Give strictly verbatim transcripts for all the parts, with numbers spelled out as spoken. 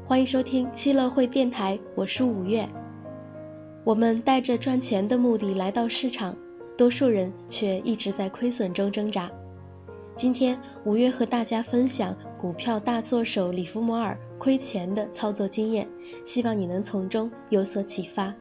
欢迎收听七乐会电台，我是五月。我们带着赚钱的目的来到市场，多数人却一直在亏损中挣扎。今天五月和大家分享股票大作手里弗摩尔亏钱的操作经验，希望你能从中有所启发。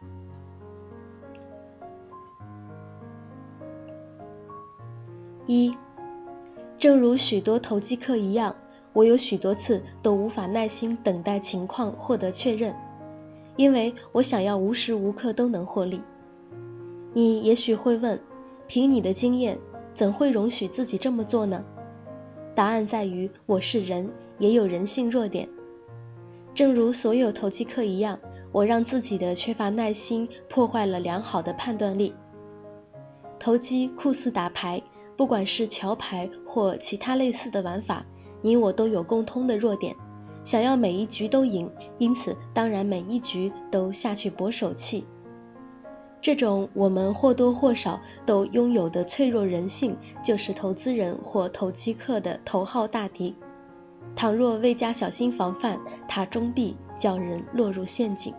一，正如许多投机客一样，我有许多次都无法耐心等待情况获得确认，因为我想要无时无刻都能获利。你也许会问，凭你的经验，怎会容许自己这么做呢？答案在于，我是人，也有人性弱点。正如所有投机客一样，我让自己的缺乏耐心破坏了良好的判断力。投机酷似打牌，不管是桥牌或其他类似的玩法，你我都有共通的弱点，想要每一局都赢，因此当然每一局都下去搏手气。这种我们或多或少都拥有的脆弱人性，就是投资人或投机客的头号大敌。倘若未加小心防范，它终必叫人落入陷阱。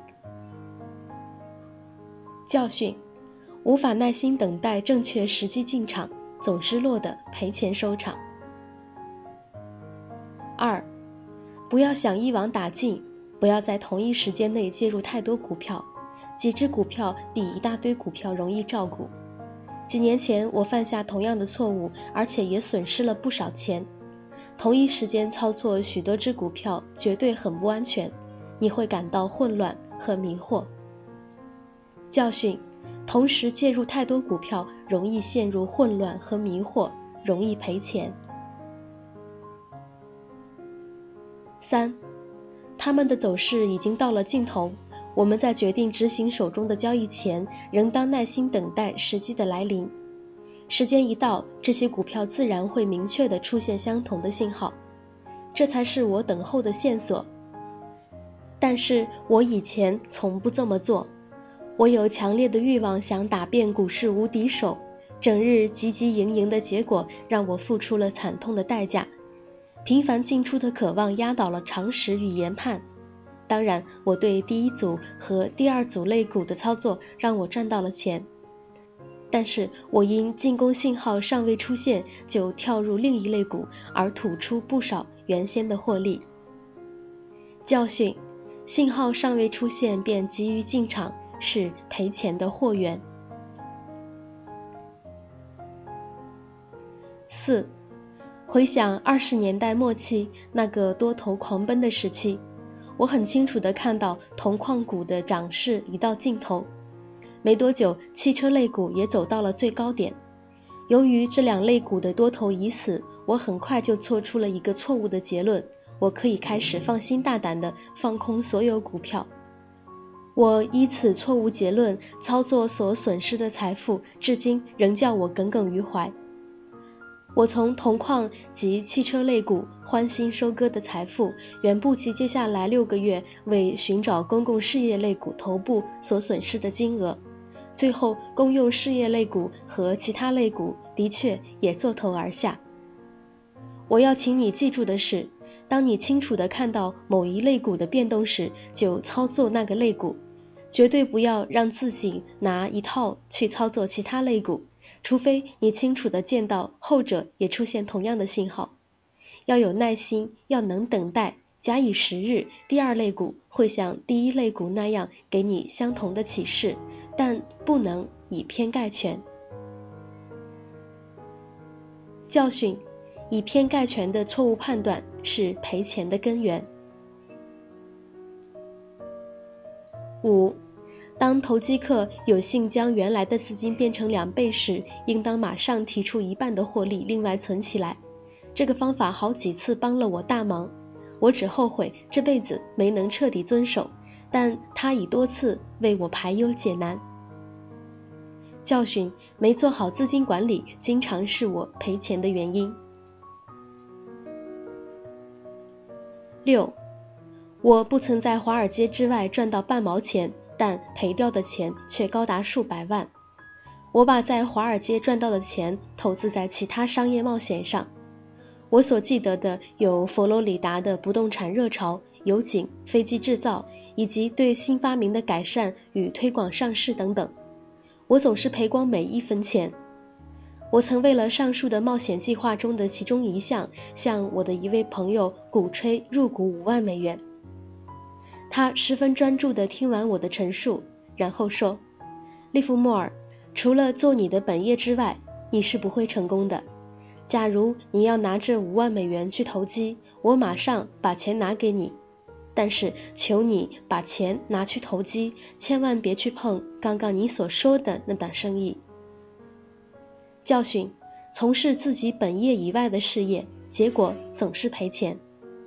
教训：无法耐心等待正确时机进场，总是落得赔钱收场。二，不要想一网打尽，不要在同一时间内介入太多股票，几只股票比一大堆股票容易照顾。几年前我犯下同样的错误，而且也损失了不少钱。同一时间操作许多只股票绝对很不安全，你会感到混乱和迷惑。教训：同时介入太多股票，容易陷入混乱和迷惑，容易赔钱。三，他们的走势已经到了尽头，我们在决定执行手中的交易前，仍当耐心等待时机的来临。时间一到，这些股票自然会明确地出现相同的信号，这才是我等候的线索。但是我以前从不这么做，我有强烈的欲望想打遍股市无敌手，整日汲汲营营的结果让我付出了惨痛的代价。频繁进出的渴望压倒了常识与研判。当然，我对第一组和第二组类股的操作让我赚到了钱，但是我因进攻信号尚未出现就跳入另一类股，而吐出不少原先的获利。教训：信号尚未出现便急于进场，是赔钱的祸源。四，回想二十年代末期那个多头狂奔的时期，我很清楚地看到铜矿股的涨势已到尽头，没多久汽车类股也走到了最高点。由于这两类股的多头已死，我很快就做出了一个错误的结论，我可以开始放心大胆地放空所有股票。我依此错误结论操作所损失的财富，至今仍叫我耿耿于怀。我从铜矿及汽车类股欢欣收割的财富，远不及接下来六个月为寻找公共事业类股头部所损失的金额。最后，公用事业类股和其他类股的确也做头而下。我要请你记住的是，当你清楚地看到某一类股的变动时，就操作那个类股，绝对不要让自己拿一套去操作其他类股，除非你清楚地见到后者也出现同样的信号。要有耐心，要能等待，假以时日，第二类股会像第一类股那样给你相同的启示，但不能以偏概全。教训：以偏概全的错误判断是赔钱的根源。五，当投机客有幸将原来的资金变成两倍时，应当马上提出一半的获利，另外存起来。这个方法好几次帮了我大忙，我只后悔这辈子没能彻底遵守，但它已多次为我排忧解难。教训：没做好资金管理，经常是我赔钱的原因。六，我不曾在华尔街之外赚到半毛钱，但赔掉的钱却高达数百万。我把在华尔街赚到的钱投资在其他商业冒险上。 我所记得的有佛罗里达的不动产热潮、油井、飞机制造，以及对新发明的改善与推广上市等等。我总是赔光每一分钱。我曾为了上述的冒险计划中的其中一项，向我的一位朋友鼓吹入股五万美元。他十分专注地听完我的陈述，然后说：利弗莫尔，除了做你的本业之外，你是不会成功的。假如你要拿这五万美元去投机，我马上把钱拿给你。但是求你把钱拿去投机，千万别去碰刚刚你所说的那档生意。教训：从事自己本业以外的事业，结果总是赔钱。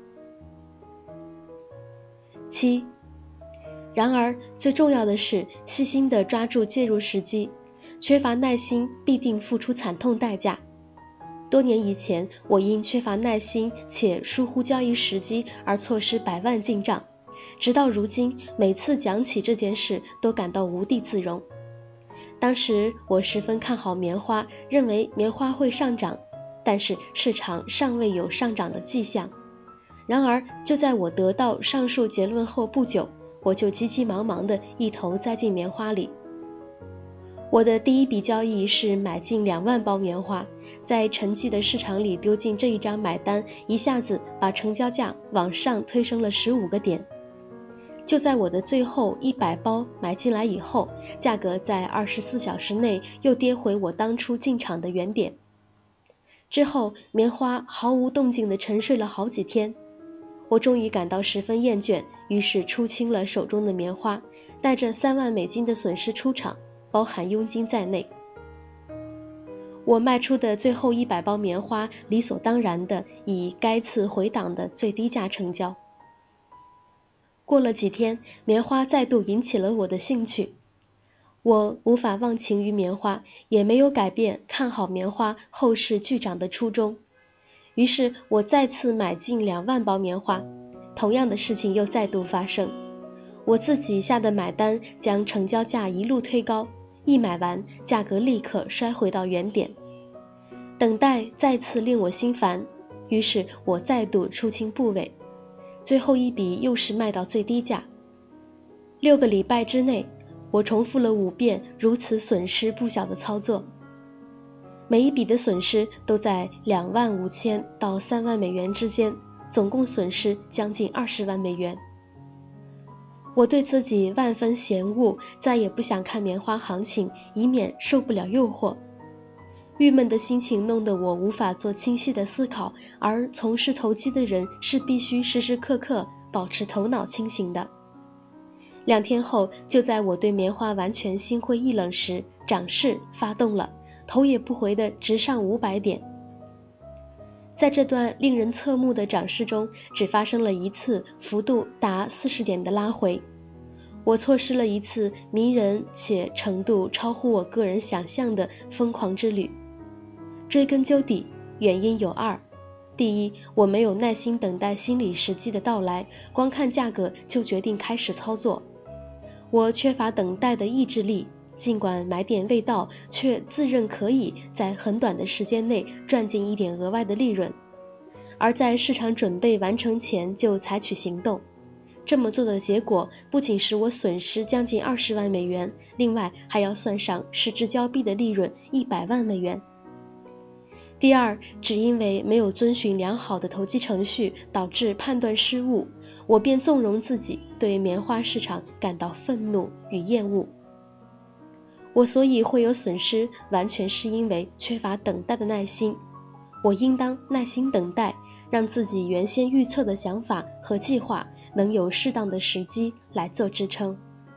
七，然而最重要的是细心地抓住介入时机，缺乏耐心必定付出惨痛代价。多年以前，我因缺乏耐心且疏忽交易时机而错失百万进账，直到如今，每次讲起这件事都感到无地自容。当时我十分看好棉花，认为棉花会上涨，但是市场尚未有上涨的迹象。然而就在我得到上述结论后不久，我就急急忙忙地一头栽进棉花里。我的第一笔交易是买进两万包棉花，在沉寂的市场里丢进这一张买单，一下子把成交价往上推升了十五个点。就在我的最后一百包买进来以后，价格在二十四小时内又跌回我当初进场的原点。之后，棉花毫无动静地沉睡了好几天。我终于感到十分厌倦，于是出清了手中的棉花，带着三万美金的损失出场，包含佣金在内。我卖出的最后一百包棉花理所当然地以该次回档的最低价成交。过了几天，棉花再度引起了我的兴趣。我无法忘情于棉花，也没有改变看好棉花后市巨涨的初衷。于是我再次买进两万包棉花，同样的事情又再度发生。我自己下的买单将成交价一路推高，一买完，价格立刻摔回到原点。等待再次令我心烦，于是我再度出清部位，最后一笔又是卖到最低价。六个礼拜之内，我重复了五遍如此损失不小的操作，每一笔的损失都在两万五千到三万美元之间，总共损失将近二十万美元。我对自己万分嫌恶，再也不想看棉花行情，以免受不了诱惑。郁闷的心情弄得我无法做清晰的思考，而从事投机的人是必须时时刻刻保持头脑清醒的。两天后，就在我对棉花完全心灰意冷时，涨势发动了，头也不回地直上五百点。在这段令人侧目的涨势中，只发生了一次幅度达四十点的拉回。我错失了一次迷人且程度超乎我个人想象的疯狂之旅。追根究底，原因有二：第一，我没有耐心等待心理时机的到来，光看价格就决定开始操作。我缺乏等待的意志力，尽管买点未到，却自认可以在很短的时间内赚进一点额外的利润，而在市场准备完成前就采取行动。这么做的结果不仅使我损失将近二十万美元，另外还要算上失之交臂的利润一百万美元。第二，只因为没有遵循良好的投机程序，导致判断失误，我便纵容自己对棉花市场感到愤怒与厌恶。我所以会有损失，完全是因为缺乏等待的耐心。我应当耐心等待，让自己原先预测的想法和计划能有适当的时机来做支撑。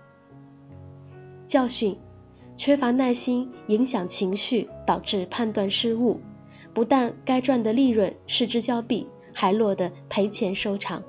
教训：缺乏耐心影响情绪，导致判断失误，不但该赚的利润失之交臂，还落得赔钱收场。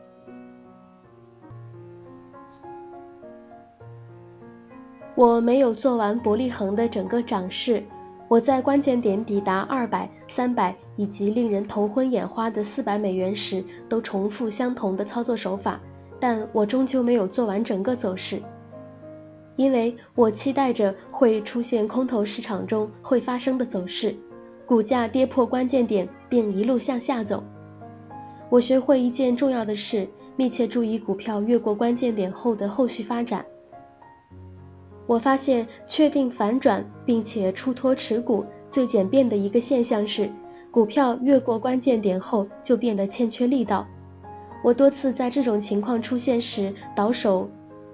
我没有做完伯利恒的整个涨势，我在关键点抵达二百、三百以及令人头昏眼花的四百美元时，都重复相同的操作手法，但我终究没有做完整个走势，因为我期待着会出现空头市场中会发生的走势，股价跌破关键点， 并一路向下走。我学会一件重要的事，密切注意股票越过关键点后的后续发展。我发现确定反转并且出脱持股最简便的一个现象是，股票越过关键点后就变得欠缺力道。我多次在这种情况出现时倒手。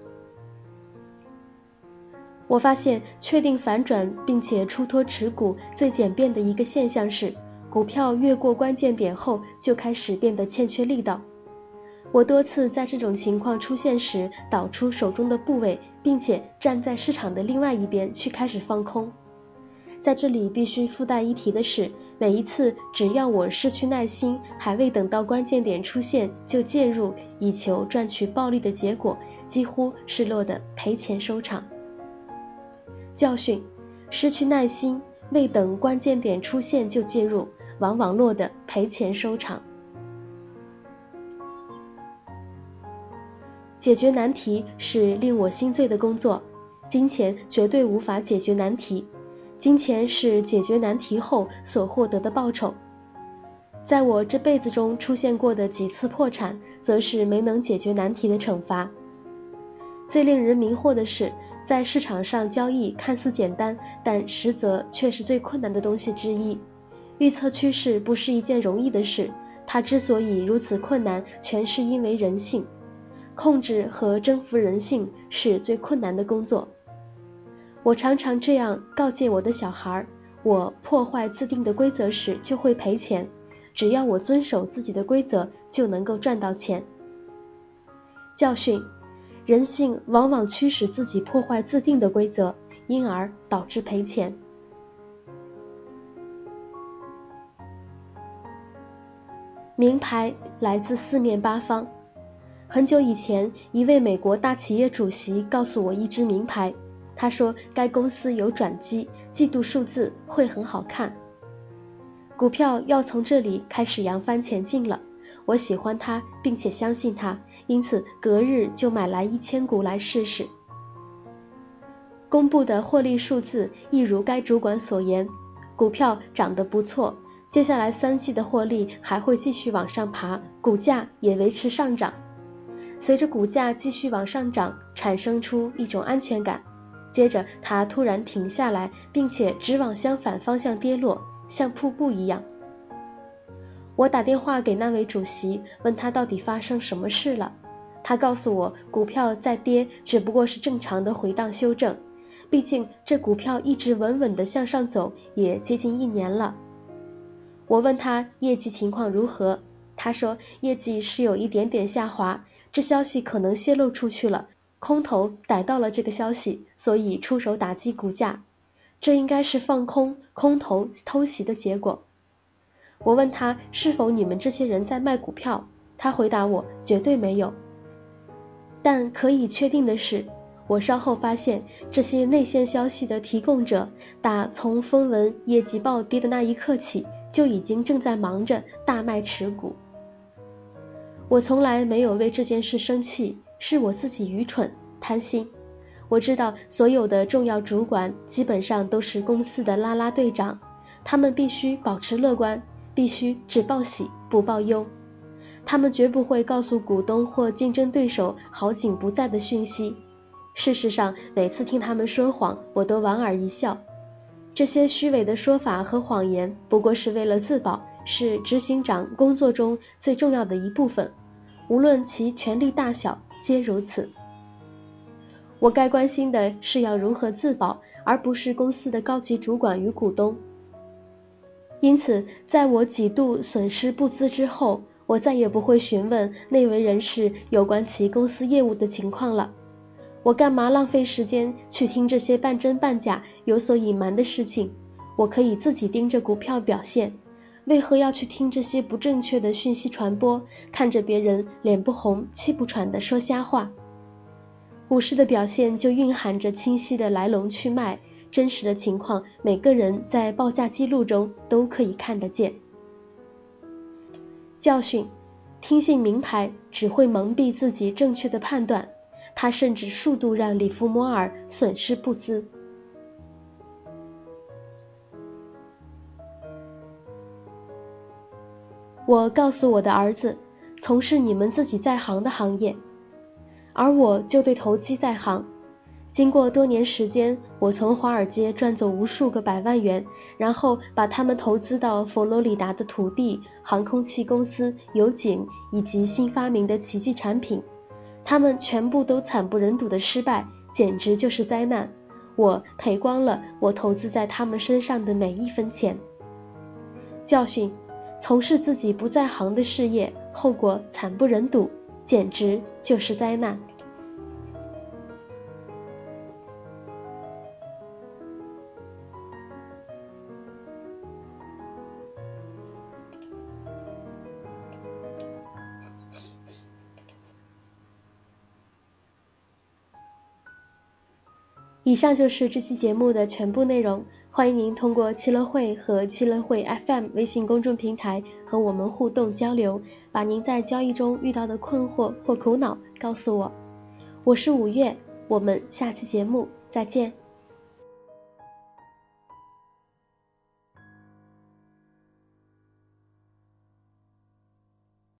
我发现确定反转并且出脱持股最简便的一个现象是，股票越过关键点后就开始变得欠缺力道。我多次在这种情况出现时导出手中的部位，并且站在市场的另外一边去开始放空。在这里必须附带一提的是，每一次只要我失去耐心，还未等到关键点出现就介入以求赚取暴利的结果，几乎是落得赔钱收场。教训：失去耐心，未等关键点出现就介入，往往落得赔钱收场。解决难题是令我心醉的工作，金钱绝对无法解决难题，金钱是解决难题后所获得的报酬。在我这辈子中出现过的几次破产，则是没能解决难题的惩罚。最令人迷惑的是，在市场上交易看似简单，但实则却是最困难的东西之一。预测趋势不是一件容易的事，它之所以如此困难，全是因为人性。控制和征服人性是最困难的工作。我常常这样告诫我的小孩，我破坏自定的规则时就会赔钱，只要我遵守自己的规则，就能够赚到钱。教训：人性往往驱使自己破坏自定的规则，因而导致赔钱。名牌来自四面八方。很久以前，一位美国大企业主席告诉我一支名牌，他说该公司有转机，季度数字会很好看。股票要从这里开始扬帆前进了。我喜欢它，并且相信它，因此隔日就买来一千股来试试。公布的获利数字一如该主管所言，股票涨得不错，接下来三季的获利还会继续往上爬，股价也维持上涨。随着股价继续往上涨，产生出一种安全感，接着它突然停下来，并且直往相反方向跌落，像瀑布一样。我打电话给那位主席，问他到底发生什么事了。他告诉我，股票在跌只不过是正常的回档修正，毕竟这股票一直稳稳地向上走，也接近一年了。我问他业绩情况如何，他说业绩是有一点点下滑，这消息可能泄露出去了，空头逮到了这个消息，所以出手打击股价，这应该是放空空头偷袭的结果。我问他是否你们这些人在卖股票，他回答我绝对没有。但可以确定的是，我稍后发现这些内线消息的提供者，打从风闻业绩暴跌的那一刻起，就已经正在忙着大卖持股。我从来没有为这件事生气，是我自己愚蠢贪心。我知道所有的重要主管基本上都是公司的啦啦队长，他们必须保持乐观，必须只报喜不报忧。他们绝不会告诉股东或竞争对手好景不在的讯息。事实上，每次听他们说谎，我都莞尔一笑。这些虚伪的说法和谎言不过是为了自保，是执行长工作中最重要的一部分，无论其权力大小，皆如此。我该关心的是要如何自保，而不是公司的高级主管与股东。因此，在我几度损失不资之后，我再也不会询问那位人士有关其公司业务的情况了。我干嘛浪费时间去听这些半真半假、有所隐瞒的事情？我可以自己盯着股票表现，为何要去听这些不正确的讯息传播，看着别人脸不红气不喘地说瞎话？股市的表现就蕴含着清晰的来龙去脉，真实的情况每个人在报价记录中都可以看得见。教训：听信名牌只会蒙蔽自己正确的判断，他甚至数度让里弗摩尔损失不资。 我告诉我的儿子，从事你们自己在行的行业，而我就对投机在行。经过多年时间，我从华尔街赚走无数个百万元，然后把它们投资到佛罗里达的土地、航空器公司、油井以及新发明的奇迹产品，它们全部都惨不忍睹的失败，简直就是灾难。我赔光了我投资在他们身上的每一分钱。教训：从事自己不在行的事业，后果惨不忍睹，简直就是灾难。以上就是这期节目的全部内容，欢迎您通过七乐会和七乐会 F M 微信公众平台和我们互动交流，把您在交易中遇到的困惑或苦恼告诉我。我是五月，我们下期节目再见。